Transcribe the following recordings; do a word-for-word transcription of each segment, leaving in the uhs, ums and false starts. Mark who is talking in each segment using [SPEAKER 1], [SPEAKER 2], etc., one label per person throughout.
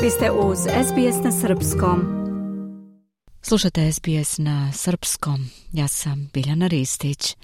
[SPEAKER 1] Vi ste uz S B S na srpskom.
[SPEAKER 2] Slušate S B S na srpskom. Ja sam Biljana Ristić.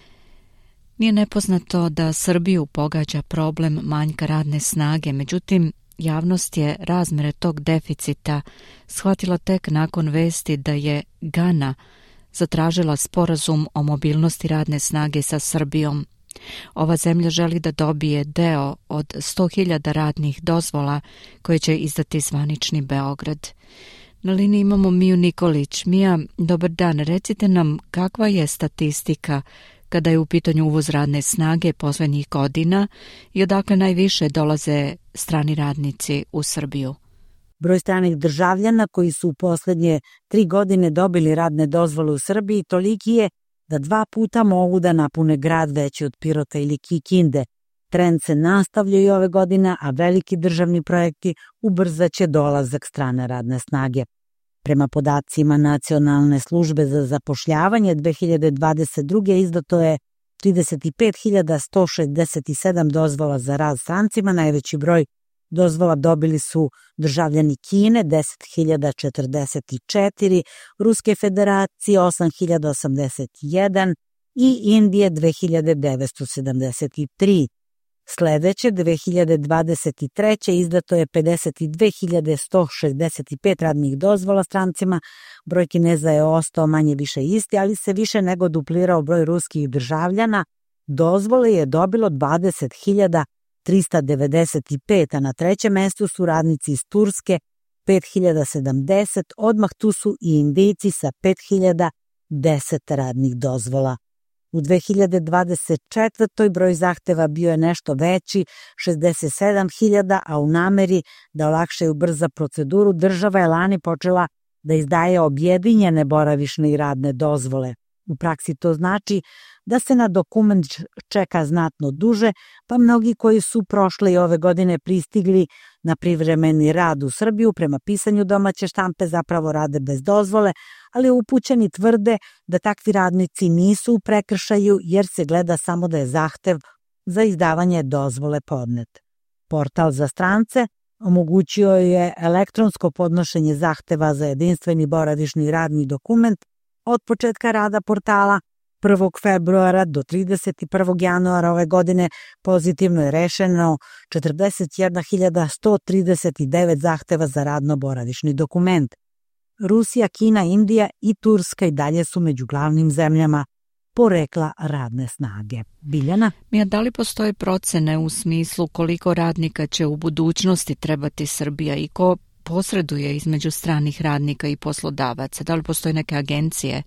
[SPEAKER 2] Nije nepoznato da Srbiju pogađa problem manjka radne snage, međutim, javnost je razmere tog deficita shvatila tek nakon vesti da je Gana zatražila sporazum o mobilnosti radne snage sa Srbijom. Ova zemlja želi da dobije deo od sto hiljada radnih dozvola koje će izdati zvanični Beograd. Na liniji imamo Miju Nikolić. Mija, dobar dan. Recite nam kakva je statistika kada je u pitanju uvoz radne snage posljednjih godina i odakle najviše dolaze strani radnici u Srbiju?
[SPEAKER 3] Broj stranih državljana koji su u posljednje tri godine dobili radne dozvole u Srbiji toliki je da dva puta mogu da napune grad veći od Pirota ili Kikinde. Trend se nastavlja i ove godine, a veliki državni projekti ubrzaće dolazak strane radne snage. Prema podacima Nacionalne službe za zapošljavanje, dve hiljade dvadeset druge. izdato je trideset pet hiljada sto šezdeset sedam dozvola za rad strancima. Najveći broj dozvola dobili su državljani Kine, deset hiljada četrdeset četiri, Ruske federacije osam hiljada osamdeset jedan i Indije dve hiljade devetsto sedamdeset tri. Sledeće, dve hiljade dvadeset treće. izdato je pedeset dve hiljade sto šezdeset pet radnih dozvola strancima. Broj Kineza je ostao manje više isti, ali se više nego duplirao broj ruskih državljana. Dozvole je dobilo dvadeset hiljada trista devedeset pet, a na trećem mestu su radnici iz Turske, pet hiljada sedamdeset, odmah tu su i Indijci sa pet hiljada deset radnih dozvola. U dve hiljade dvadeset četvrtoj. broj zahteva bio je nešto veći, šezdeset sedam hiljada, a u nameri da olakšaju brza proceduru, država je lani počela da izdaje objedinjene boravišne i radne dozvole. U praksi to znači da se na dokument čeka znatno duže, pa mnogi koji su prošle i ove godine pristigli na privremeni rad u Srbiju prema pisanju domaće štampe zapravo rade bez dozvole, ali upućeni tvrde da takvi radnici nisu u prekršaju jer se gleda samo da je zahtev za izdavanje dozvole podnet. Portal za strance omogućio je elektronsko podnošenje zahteva za jedinstveni boravišni radni dokument od početka rada portala prvog februara do trideset prvog januara ove godine. Pozitivno je rešeno četrdeset jedna hiljada sto trideset devet zahteva za radno-boravišni dokument. Rusija, Kina, Indija i Turska i dalje su među glavnim zemljama porekla radne snage. Biljana?
[SPEAKER 2] Mija, da li postoje procene u smislu koliko radnika će u budućnosti trebati Srbija i ko posreduje između stranih radnika i poslodavaca? Da li postoje neke agencije?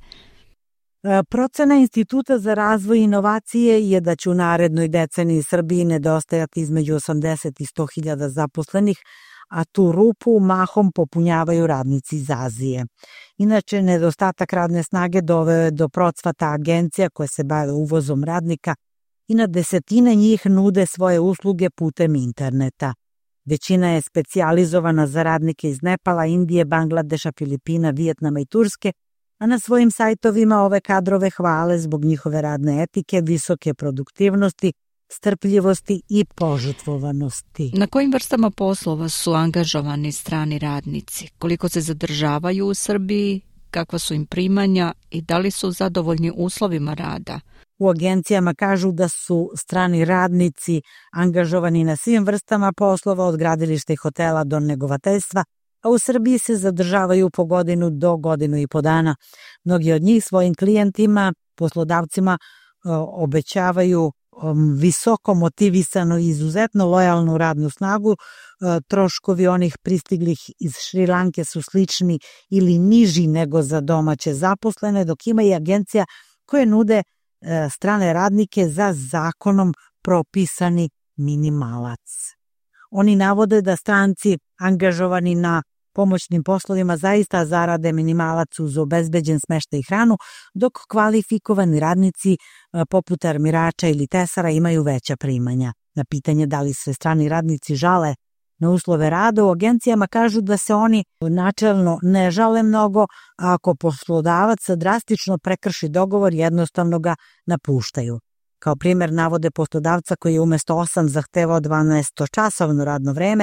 [SPEAKER 3] Procena Instituta za razvoj i inovacije je da će u narednoj deceniji Srbiji nedostajati između osamdeset i sto hiljada zaposlenih, a tu rupu mahom popunjavaju radnici iz Azije. Inače, nedostatak radne snage doveo je do procvata agencija koje se bave uvozom radnika i na desetine njih nude svoje usluge putem interneta. Većina je specijalizovana za radnike iz Nepala, Indije, Bangladeša, Filipina, Vijetnama i Turske, a na svojim sajtovima ove kadrove hvale zbog njihove radne etike, visoke produktivnosti, strpljivosti i požrtvovanosti.
[SPEAKER 2] Na kojim vrstama poslova su angažovani strani radnici? Koliko se zadržavaju u Srbiji? Kakva su im primanja i da li su zadovoljni uslovima rada?
[SPEAKER 3] U agencijama kažu da su strani radnici angažovani na svim vrstama poslova, od gradilišta i hotela do negovateljstva, a u Srbiji se zadržavaju po godinu do godinu i po dana. Mnogi od njih svojim klijentima, poslodavcima obećavaju visoko motivisanu i izuzetno lojalnu radnu snagu. Troškovi onih pristiglih iz Šrilanke su slični ili niži nego za domaće zaposlene, dok ima i agencija koje nude strane radnike za zakonom propisani minimalac. Oni navode da stranci angažovani na pomoćnim poslovima zaista zarade minimalac uz obezbeđen smeštaj i hranu, dok kvalifikovani radnici poput armirača ili tesara imaju veća primanja. Na pitanje da li se strani radnici žale na uslove rada, u agencijama kažu da se oni načelno ne žale mnogo, a ako poslodavac drastično prekrši dogovor, jednostavno ga napuštaju. Kao primjer navode poslodavca koji je umesto osam zahtevao dvanaestočasovno radno vreme,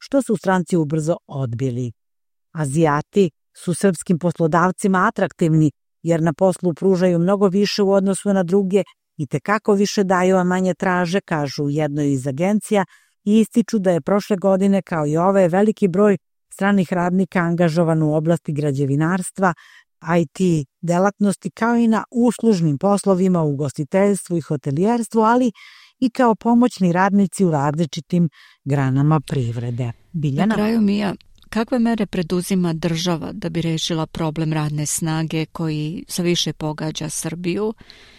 [SPEAKER 3] što su stranci ubrzo odbili. Azijati su srpskim poslodavcima atraktivni jer na poslu pružaju mnogo više u odnosu na druge i tekako više daju, a manje traže, kažu u jednoj iz agencija, i ističu da je prošle godine, kao i ove, veliki broj stranih radnika angažovan u oblasti građevinarstva, I T delatnosti, kao i na uslužnim poslovima u ugostiteljstvu i hotelijerstvu, ali i kao pomoćni radnici u različitim granama privrede. Biljana?
[SPEAKER 2] Na kraju, Mija, kakve mere preduzima država da bi rešila problem radne snage koji sve više pogađa Srbiju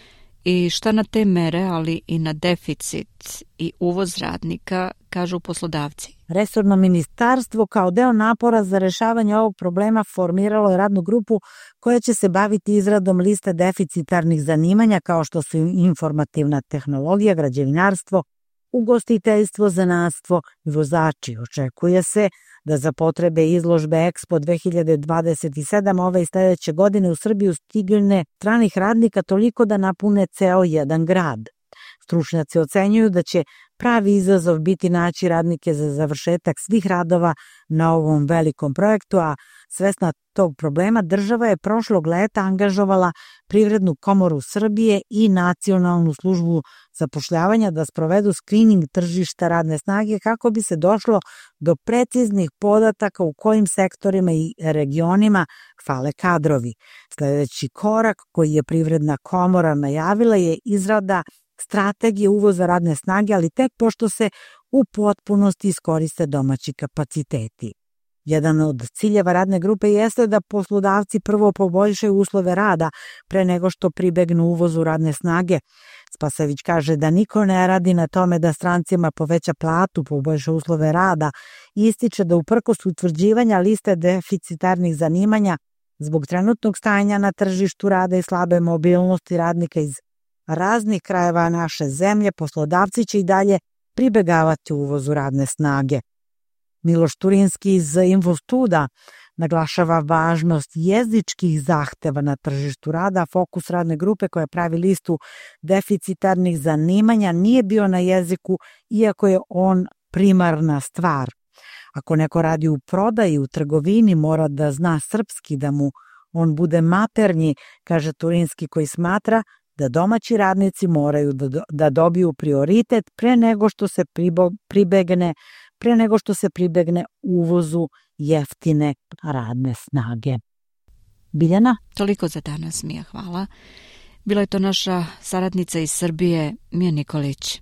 [SPEAKER 2] i šta na te mere, ali i na deficit i uvoz radnika, kažu poslodavci?
[SPEAKER 3] Resorno ministarstvo kao deo napora za rešavanje ovog problema formiralo je radnu grupu koja će se baviti izradom liste deficitarnih zanimanja kao što su informativna tehnologija, građevinarstvo, ugostiteljstvo, zanatstvo i vozači. Očekuje se da za potrebe izložbe Expo dve hiljade dvadeset sedam ove i sledeće godine u Srbiju stigne stranih radnika toliko da napune ceo jedan grad. Stručnjaci ocenjuju da će pravi izazov biti naći radnike za završetak svih radova na ovom velikom projektu, a svesna tog problema država je prošlog leta angažovala Privrednu komoru Srbije i Nacionalnu službu zapošljavanja da sprovedu skrining tržišta radne snage kako bi se došlo do preciznih podataka u kojim sektorima i regionima fale kadrovi. Sledeći korak koji je Privredna komora najavila je izrada strategije uvoza radne snage, ali tek pošto se u potpunosti iskoriste domaći kapaciteti. Jedan od ciljeva radne grupe jeste da poslodavci prvo poboljšaju uslove rada pre nego što pribegnu uvozu radne snage. Spasojević kaže da niko ne radi na tome da strancima poveća platu, poboljša uslove rada i ističe da uprkos utvrđivanja liste deficitarnih zanimanja zbog trenutnog stanja na tržištu rada i slabe mobilnosti radnika iz raznih krajeva naše zemlje, poslodavci će i dalje pribegavati uvozu radne snage. Miloš Turinski iz Infostuda naglašava važnost jezičkih zahteva na tržištu rada. Fokus radne grupe koja pravi listu deficitarnih zanimanja nije bio na jeziku, iako je on primarna stvar. Ako neko radi u prodaji, u trgovini, mora da zna srpski, da mu on bude maternji, kaže Turinski, koji smatra da domaći radnici moraju da, da dobiju prioritet pre nego što se pribo, pribegne pre nego što se pribegne uvozu jeftine radne snage. Biljana?
[SPEAKER 2] Toliko za danas, Mija, hvala. Bila je to naša saradnica iz Srbije, Mija Nikolić.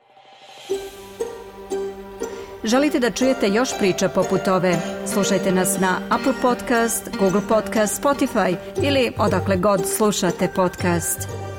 [SPEAKER 1] Želite da čujete još priča poput ove? Slušajte nas na Apple Podcast, Google Podcast, Spotify ili odakle god slušate podcast.